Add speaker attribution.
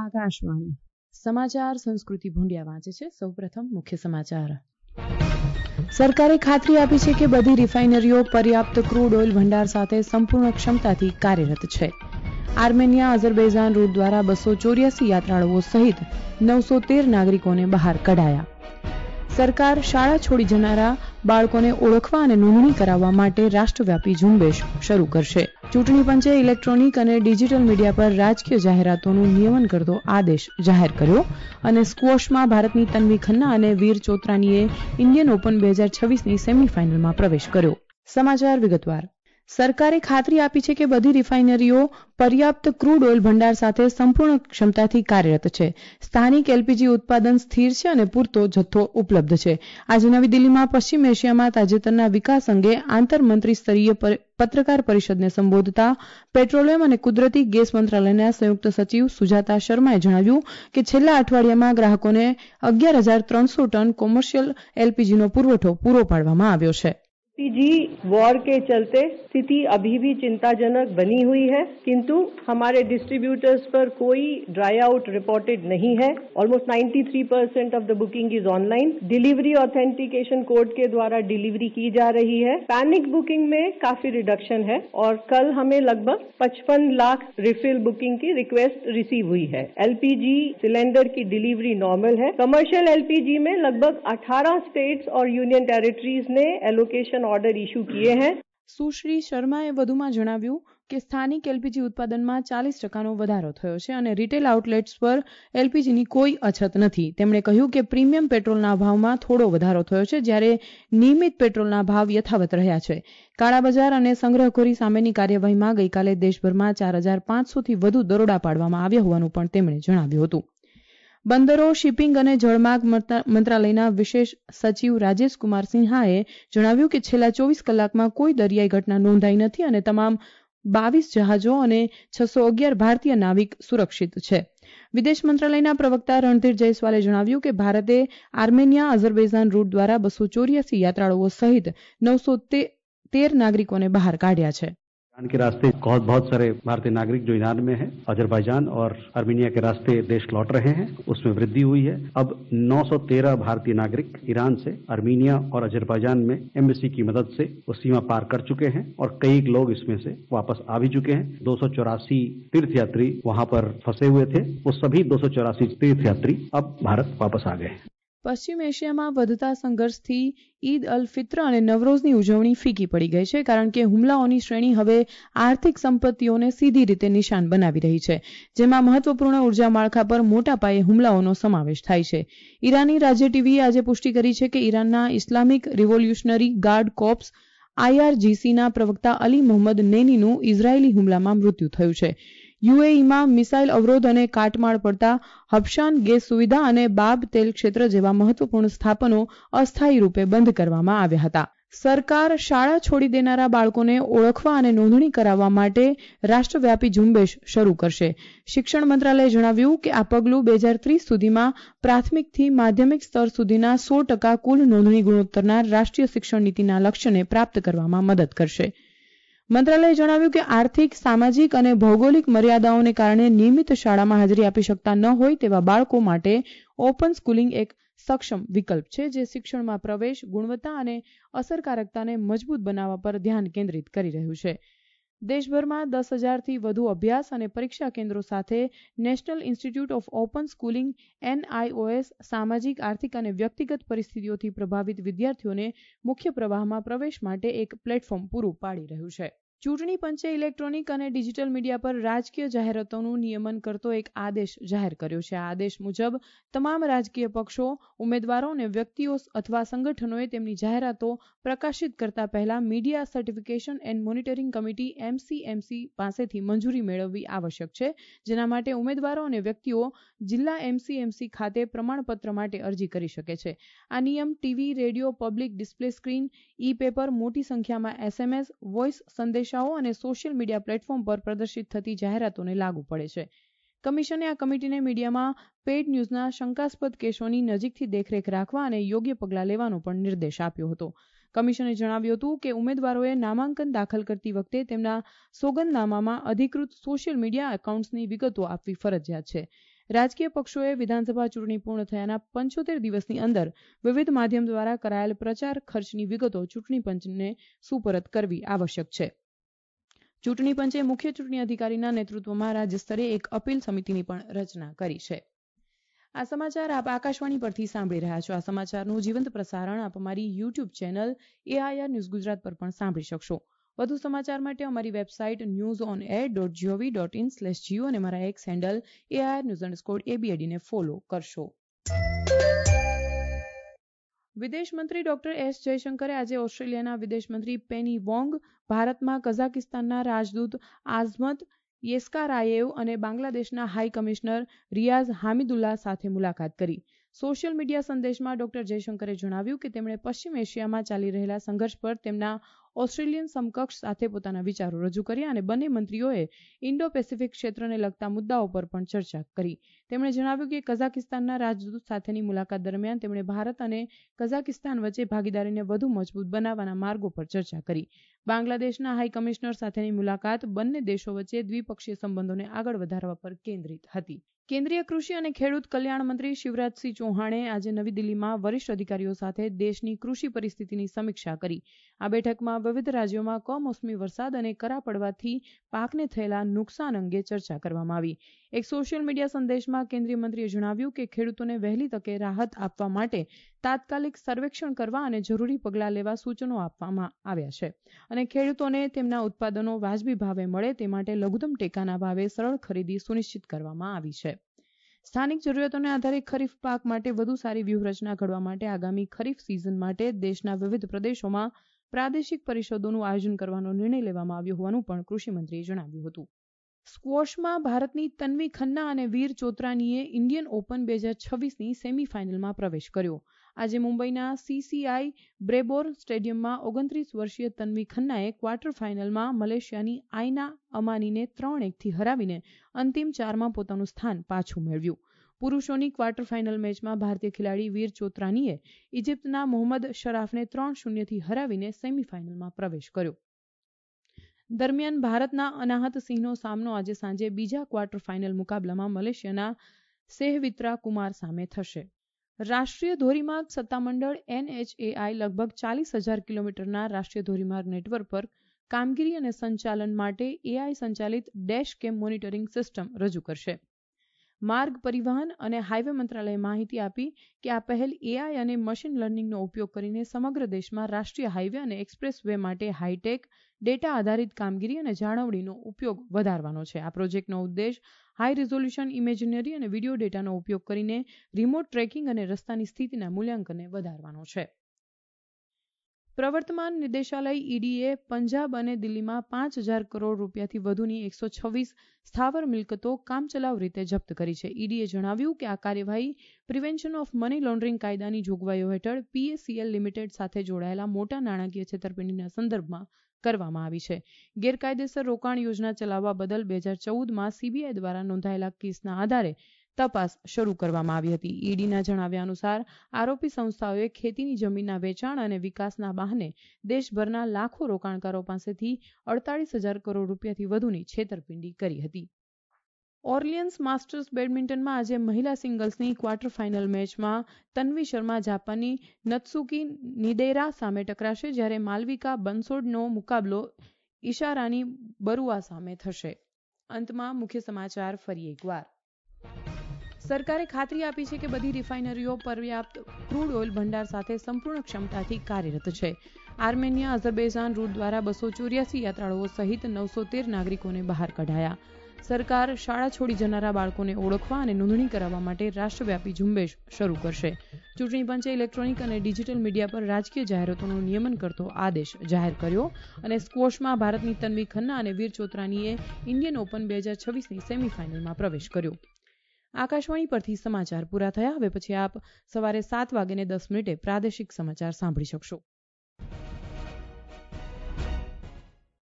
Speaker 1: આકાશવાણી સમાચાર સંસ્કૃતિ ભુંડિયા વાંચે છે. સૌપ્રથમ મુખ્ય સમાચાર. સરકારે ખાતરી આપી છે કે બધી રિફાઇનરીઓ પર્યાપ્ત ક્રૂડ ઓઇલ ભંડાર સાથે સંપૂર્ણ ક્ષમતાથી કાર્યરત છે. આર્મેનિયા અઝરબૈજાન રૂટ દ્વારા 284 યાત્રાળુઓ સહિત 913 નાગરિકોને બહાર કઢાયા. સરકાર શાળા છોડી જનારા બાળકોને ઓળખવા અને નોંધણી કરાવવા માટે રાષ્ટ્રવ્યાપી ઝુંબેશ શરૂ કરશે. ચૂંટણી પંચે ઇલેક્ટ્રોનિક અને ડિજિટલ મીડિયા પર રાજકીય જાહેરાતોનું નિયમન કરતો આદેશ જાહેર કર્યો અને સ્ક્વોશમાં ભારતની તન્વી ખન્ના અને વીર ચોત્રાનીએ ઇન્ડિયન ઓપન 2026ની સેમીફાઇનલમાં પ્રવેશ કર્યો. સમાચાર વિગતવાર. સરકારે ખાતરી આપી છે કે બધી રિફાઇનરીઓ પર્યાપ્ત ક્રૂડ ઓઇલ ભંડાર સાથે સંપૂર્ણ ક્ષમતાથી કાર્યરત છે. સ્થાનિક એલપીજી ઉત્પાદન સ્થિર છે અને પૂરતો જથ્થો ઉપલબ્ધ છે. આજે નવી દિલ્હીમાં પશ્ચિમ એશિયામાં તાજેતરના વિકાસ અંગે આંતરમંત્રી સ્તરીય પત્રકાર પરિષદને સંબોધતા પેટ્રોલિયમ અને કુદરતી ગેસ મંત્રાલયના સંયુક્ત સચિવ સુજાતા શર્માએ જણાવ્યું કે છેલ્લા અઠવાડિયામાં ગ્રાહકોને 11,300 ટન કોમર્શિયલ એલપીજીનો પુરવઠો પૂરો પાડવામાં આવ્યો છે.
Speaker 2: एलपीजी वॉर के चलते स्थिति अभी भी चिंताजनक बनी हुई है, किंतु हमारे डिस्ट्रीब्यूटर्स पर कोई ड्राई आउट रिपोर्टेड नहीं है. Almost 93% of the booking is online. Delivery authentication code के द्वारा डिलीवरी की जा रही है. पैनिक बुकिंग में काफी रिडक्शन है और कल हमें लगभग 55 लाख रिफिल बुकिंग की रिक्वेस्ट रिसीव हुई है. एलपीजी सिलेंडर की डिलीवरी नॉर्मल है. कमर्शियल एलपीजी में लगभग 18 स्टेट्स और यूनियन टेरिटरीज ने एलोकेशन ऑर्डर इश्यू किए हैं.
Speaker 1: સુશ્રી શર્માએ વધુમાં જણાવ્યું કે સ્થાનિક એલપીજી ઉત્પાદનમાં 40% વધારો થયો છે અને રિટેલ આઉટલેટ્સ પર એલપીજીની કોઈ અછત નથી. તેમણે કહ્યું કે પ્રીમિયમ પેટ્રોલના ભાવમાં થોડો વધારો થયો છે, જ્યારે નિયમિત પેટ્રોલના ભાવ યથાવત રહ્યા છે. કાળાબજાર અને સંગ્રહખોરી સામેની કાર્યવાહીમાં ગઈકાલે દેશભરમાં 4,500થી વધુ દરોડા પાડવામાં આવ્યા હોવાનું પણ તેમણે જણાવ્યું હતું. બંદરો, શિપિંગ અને જળમાર્ગ મંત્રાલયના વિશેષ સચિવ રાજેશ કુમાર સિન્હાએ જણાવ્યું કે છેલ્લા 24 કલાકમાં કોઈ દરિયાઈ ઘટના નોંધાઈ નથી અને તમામ 22 જહાજો અને 611 ભારતીય નાવિક સુરક્ષિત છે. વિદેશ મંત્રાલયના પ્રવક્તા રણધીર જયસ્વાલે જણાવ્યું કે ભારતે આર્મેનિયા અઝરબૈજાન રૂટ દ્વારા 284 યાત્રાળુઓ સહિત 913 નાગરિકોને બહાર કાઢ્યા છે.
Speaker 3: ईरान के रास्ते बहुत सारे भारतीय नागरिक जो ईरान में हैं, अजरबैजान और आर्मेनिया के रास्ते देश लौट रहे हैं, उसमें वृद्धि हुई है. अब 913 भारतीय नागरिक ईरान से आर्मेनिया और अजरबैजान में एम्बेसी की मदद से वो सीमा पार कर चुके हैं और कई लोग इसमें से वापस आ भी चुके हैं. 284 तीर्थयात्री वहां पर फंसे हुए थे. वो सभी 284 तीर्थयात्री अब भारत वापस आ गए.
Speaker 1: પશ્ચિમ એશિયામાં વધતા સંઘર્ષથી ઈદ અલ ફિત્ર અને નવરોઝની ઉજવણી ફીકી પડી ગઈ છે, કારણ કે હુમલાઓની શ્રેણી હવે આર્થિક સંપત્તિઓને સીધી રીતે નિશાન બનાવી રહી છે, જેમાં મહત્વપૂર્ણ ઉર્જા માળખા પર મોટા પાયે હુમલાઓનો સમાવેશ થાય છે. ઈરાની રાજ્ય ટીવીએ આજે પુષ્ટિ કરી છે કે ઈરાનના ઇસ્લામિક રિવોલ્યુશનરી ગાર્ડ કોર્પ્સ IRGCના પ્રવક્તા અલી મોહમ્મદ નેનીનું ઇઝરાયેલી હુમલામાં મૃત્યુ થયું છે. યુએઈમાં મિસાઇલ અવરોધ અને કાટમાળ પડતા હબશાન ગેસ સુવિધા અને બાબ તેલ ક્ષેત્ર જેવા મહત્વપૂર્ણ સ્થાપનો અસ્થાયી રૂપે બંધ કરવામાં આવ્યા હતા. સરકાર શાળા છોડી દેનારા બાળકોને ઓળખવા અને નોંધણી કરાવવા માટે રાષ્ટ્રવ્યાપી ઝુંબેશ શરૂ કરશે. શિક્ષણ મંત્રાલયે જણાવ્યું કે આ પગલું 2030 સુધીમાં પ્રાથમિકથી માધ્યમિક સ્તર સુધીના 100% કુલ નોંધણી ગુણોત્તરના રાષ્ટ્રીય શિક્ષણ નીતિના લક્ષ્યને પ્રાપ્ત કરવામાં મદદ કરશે. મંત્રાલયે જણાવ્યું કે આર્થિક, સામાજિક અને ભૌગોલિક મર્યાદાઓને કારણે નિયમિત શાળામાં હાજરી આપી શકતા ન હોય તેવા બાળકો માટે ઓપન સ્કૂલિંગ એક સક્ષમ વિકલ્પ છે, જે શિક્ષણમાં પ્રવેશ, ગુણવત્તા અને અસરકારકતાને મજબૂત બનાવવા પર ધ્યાન કેન્દ્રિત કરી રહ્યું છે. દેશભરમાં 10,000થી વધુ અભ્યાસ અને પરીક્ષા કેન્દ્રો સાથે national institute of open schooling NIOS સામાજિક, આર્થિક અને વ્યક્તિગત પરિસ્થિતિઓથી પ્રભાવિત વિદ્યાર્થીઓને મુખ્ય પ્રવાહમાં પ્રવેશ માટે એક પ્લેટફોર્મ પૂરું પાડી રહ્યું છે. ચૂંટણી પંચે ઇલેક્ટ્રોનિક અને ડિજિટલ મીડિયા પર રાજકીય જાહેરાતોનું નિયમન કરતો એક આદેશ જાહેર કર્યો છે. આ આદેશ મુજબ તમામ રાજકીય પક્ષો, ઉમેદવારો અને વ્યક્તિઓ અથવા સંગઠનોએ તેમની જાહેરાતો પ્રકાશિત કરતા પહેલા media certification and monitoring committee MCMC પાસેથી મંજૂરી મેળવવી આવશ્યક છે, જેના માટે ઉમેદવારો અને વ્યક્તિઓ જિલ્લા MCMC ખાતે પ્રમાણપત્ર માટે અરજી કરી શકે છે. આ નિયમ TV, radio, public display screen, e paper, મોટી સંખ્યામાં SMS, વોઇસ સંદેશ અને સોશિયલ મીડિયા પ્લેટફોર્મ પર પ્રદર્શિત થતી જાહેરાતોને લાગુ પડે છે. કમિશને આ કમિટીને મીડિયામાં પેઇડ ન્યૂઝના શંકાસ્પદ કેસોની નજીકથી દેખરેખ રાખવા અને યોગ્ય પગલાં લેવાનો પણ નિર્દેશ આપ્યો હતો. કમિશને જણાવ્યું હતું કે ઉમેદવારોએ નામાંકન દાખલ કરતી વખતે તેમના સોગંદનામામાં અધિકૃત સોશિયલ મીડિયા એકાઉન્ટ્સની વિગતો આપવી ફરજિયાત છે. રાજકીય પક્ષોએ વિધાનસભા ચૂંટણી પૂર્ણ થયાના 75 દિવસની અંદર વિવિધ માધ્યમ દ્વારા કરાયેલ પ્રચાર ખર્ચની વિગતો ચૂંટણી પંચને સુપરત કરવી આવશ્યક છે. ચૂંટણી પંચે મુખ્ય ચૂંટણી અધિકારીના નેતૃત્વમાં રાજ્ય સ્તરે એક અપીલ સમિતિની પણ રચના કરી છે. આ સમાચાર આપ આકાશવાણી પરથી સાંભળી રહ્યા છો. આ સમાચારનું જીવંત પ્રસારણ આપ અમારી YouTube channel AIR news Gujarat પર પણ સાંભળી શકશો. વધુ સમાચાર માટે અમારી વેબસાઇટ newsonair.gov.in/geo અને અમારા એક્સ હેન્ડલ AIR_ABAD ને ફોલો કરશો. વિદેશ મંત્રી ડોક્ટર એસ જયશંકરે આજે ઓસ્ટ્રેલિયાના વિદેશ મંત્રી પેની વોંગ, ભારતમાં કઝાકિસ્તાનના રાજદૂત આઝમત યેસ્કારાયેવ અને બાંગ્લાદેશના હાઈ કમિશનર રિયાઝ હામિદુલ્લાહ સાથે મુલાકાત કરી. સોશિયલ મીડિયા સંદેશમાં ડોક્ટર જયશંકરે જણાવ્યું કે તેમણે પશ્ચિમ એશિયામાં ચાલી રહેલા સંઘર્ષ પર તેમના ઓસ્ટ્રેલિયન સમકક્ષ સાથે પોતાના વિચારો રજૂ કર્યા અને બંને મંત્રીઓએ ઇન્ડો પેસિફિક ક્ષેત્રને લગતા મુદ્દાઓ પર પણ ચર્ચા કરી. તેમણે જણાવ્યું કે કઝાકિસ્તાનના રાજદૂત સાથેની મુલાકાત દરમિયાન તેમણે ભારત અને કઝાકિસ્તાન વચ્ચે ભાગીદારીને વધુ મજબૂત બનાવવાના માર્ગો પર ચર્ચા કરી. બાંગ્લાદેશના હાઈ કમિશનર સાથેની મુલાકાત બંને દેશો વચ્ચે દ્વિપક્ષીય સંબંધોને આગળ વધારવા પર કેન્દ્રિત હતી. કેન્દ્રીય કૃષિ અને ખેડૂત કલ્યાણ મંત્રી શિવરાજસિંહ ચૌહાણે આજે નવી દિલ્હીમાં વરિષ્ઠ અધિકારીઓ સાથે દેશની કૃષિ પરિસ્થિતિની સમીક્ષા કરી. આ બેઠકમાં વિવિધ રાજ્યોમાં કમોસમી વરસાદ અને કરા પડવાથી પાકને થયેલા નુકસાન અંગે ચર્ચા કરવામાં આવી. એક સોશિયલ મીડિયા સંદેશમાં કેન્દ્રીય મંત્રીએ જણાવ્યું કે ખેડૂતોને વહેલી તકે રાહત આપવા માટે તાત્કાલિક સર્વેક્ષણ કરવા અને જરૂરી પગલાં લેવા સૂચનો આપવામાં આવ્યા છે અને ખેડૂતોને તેમના ઉત્પાદનો વાજબી ભાવે મળે તે માટે લઘુત્તમ ટેકાના ભાવે સરળ ખરીદી સુનિશ્ચિત કરવામાં આવી છે. સ્થાનિક જરૂરિયાતોને આધારે ખરીફ પાક માટે વધુ સારી વ્યૂહરચના ઘડવા માટે આગામી ખરીફ સિઝન માટે દેશના વિવિધ પ્રદેશોમાં પ્રાદેશિક પરિષદોનું આયોજન કરવાનો નિર્ણય લેવામાં આવ્યો હોવાનું પણ કૃષિમંત્રીએ જણાવ્યું હતું. સ્ક્વોશમાં ભારતની તન્વી ખન્ના અને વીર ચોત્રાનીએ ઇન્ડિયન ઓપન 2026ની સેમીફાઇનલમાં પ્રવેશ કર્યો. આજે મુંબઈના CCI બ્રેબોર સ્ટેડિયમમાં 29 વર્ષીય તન્વી ખન્નાએ ક્વાર્ટર ફાઇનલમાં મલેશિયાની આઇના અમાનીને 3-1થી હરાવીને અંતિમ 4માં પોતાનું સ્થાન પાછું મેળવ્યું. પુરુષોની ક્વાર્ટર ફાઇનલ મેચમાં ભારતીય ખેલાડી વીર ચોત્રાનીએ ઇજિપ્તના મોહમ્મદ શરાફને 3-0થી હરાવીને સેમીફાઇનલમાં પ્રવેશ કર્યો. દરમિયાન ભારતના અનાહત સિંહનો સામનો આજે સાંજે બીજા ક્વાર્ટર ફાઇનલ મુકાબલામાં મલેશિયાના સેહવિત્રા કુમાર સામે થશે. રાષ્ટ્રીય ધોરીમાર્ગ સત્તામંડળ NHAI લગભગ 40,000 કિલોમીટરના રાષ્ટ્રીય ધોરીમાર્ગ નેટવર્ક પર કામગીરી અને સંચાલન માટે AI સંચાલિત ડેશ કેમ મોનિટરિંગ સિસ્ટમ રજૂ કરશે. માર્ગ પરિવહન અને હાઇવે મંત્રાલયે માહિતી આપી કે આ પહેલ AI અને મશીન લર્નિંગનો ઉપયોગ કરીને સમગ્ર દેશમાં રાષ્ટ્રીય હાઇવે અને એક્સપ્રેસ વે માટે હાઈટેક ડેટા આધારિત કામગીરી અને જાળવણીનો ઉપયોગ વધારવાનો છે. આ પ્રોજેક્ટનો ઉદ્દેશ હાઈ રિઝોલ્યુશન ઇમેજનરી અને વિડીયો ડેટાનો ઉપયોગ કરીને રિમોટ ટ્રેકિંગ અને રસ્તાની સ્થિતિના મૂલ્યાંકનને વધારવાનો છે. પ્રવર્તમાન નિદેશાલય EDએ પંજાબ અને દિલ્હીમાં 5,000 કરોડ રૂપિયાથી વધુની 126 સ્થાવર મિલકતો કામચલાઉ રીતે જપ્ત કરી છે. EDએ જણાવ્યું કે આ કાર્યવાહી પ્રિવેન્શન ઓફ મની લોન્ડરિંગ કાયદાની જોગવાઈઓ હેઠળ PACL લિમિટેડ સાથે જોડાયેલા મોટા નાણાકીય છેતરપિંડીના સંદર્ભમાં કરવામાં આવી છે. ગેરકાયદેસર રોકાણ યોજના ચલાવવા બદલ 2014માં CBI દ્વારા નોંધાયેલા કેસના આધારે તપાસ શરૂ કરવામાં આવી હતી. EDના જણાવ્યા અનુસાર આરોપી સંસ્થાઓએ ખેતીની જમીનના વેચાણ અને વિકાસના બહાને દેશભરના લાખો રોકાણકારો પાસેથી 48,000 કરોડ રૂપિયાથી વધુની છેતરપિંડી કરી હતી. ઓર્લિયન્સ માસ્ટર્સ બેડમિન્ટનમાં આજે મહિલા સિંગલ્સની ક્વાર્ટર ફાઇનલ મેચમાં તન્વી શર્મા જાપાનની નત્સુકી નિદેરા સામે ટકરાશે, જ્યારે માલવિકા બનસોડનો મુકાબલો ઈશારાની બરુઆ સામે થશે. અંતમાં મુખ્ય સમાચાર ફરી એકવાર. સરકારે ખાતરી આપી છે કે બધી રિફાઇનરીઓ પર્યાપ્ત ક્રૂડ ઓઇલ ભંડાર સાથે સંપૂર્ણ ક્ષમતાથી કાર્યરત છે. આર્મેનિયા અઝરબૈજાન રૂટ દ્વારા 284 યાત્રાળુઓ સહિત 913 નાગરિકોને બહાર કઢાયા. સરકાર શાળા છોડી જનારા બાળકોને ઓળખવા અને નોંધણી કરાવવા માટે રાષ્ટ્રવ્યાપી ઝુંબેશ શરૂ કરશે. ચૂંટણી પંચે ઇલેક્ટ્રોનિક અને ડિજિટલ મીડિયા પર રાજકીય જાહેરાતોનું નિયમન કરતો આદેશ જાહેર કર્યો. અને સ્ક્વોશમાં ભારતની તન્વી ખન્ના અને વીર ચોત્રાનીએ ઇન્ડિયન ઓપન 2026ની સેમીફાઇનલમાં પ્રવેશ કર્યો. આકાશવાણી પરથી સમાચાર પૂરા થયા. હવે પછી આપ સવારે 7:10 પ્રાદેશિક સમાચાર સાંભળી શકશો.